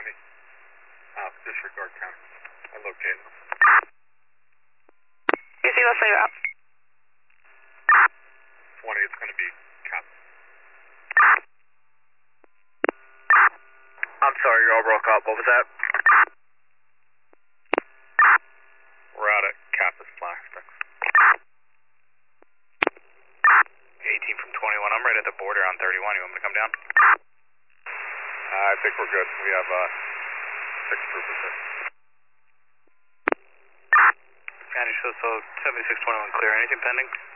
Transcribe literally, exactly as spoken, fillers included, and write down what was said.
twenty. Uh, disregard counter. I located them. You see what's later up? twenty, it's going to be cap. I'm sorry, you all broke up. What was that? We're out at Kappa's flag sticks. eighteen from twenty-one. I'm right at the border on thirty-one. You want me to come down? Uh, I think we're good. We have uh, six troopers there. Spanish, so seventy-six twenty-one clear. Anything pending?